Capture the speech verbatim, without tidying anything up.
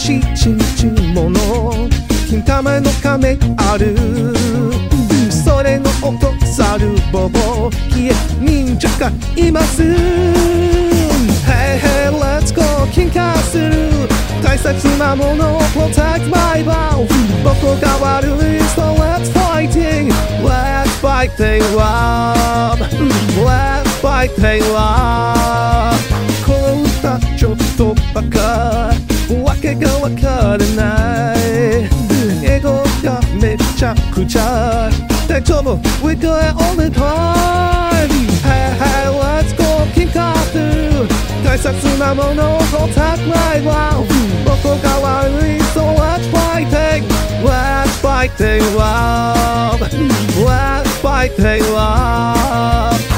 しいちんちんもの金玉の亀あるそれの音サルボボ消え忍者がいます Hey hey let's go 金化する大切なものを Protect my vow 僕が悪い So let's fighting Let's fighting love Let's fighting love この歌ちょっとバカわけがわからない英語がめちゃくちゃ大丈夫 We do it all the time Hey hey let's go 金化する大切なものを Protect my vow 僕が悪い So let's fighting Let's fighting love Let's fighting love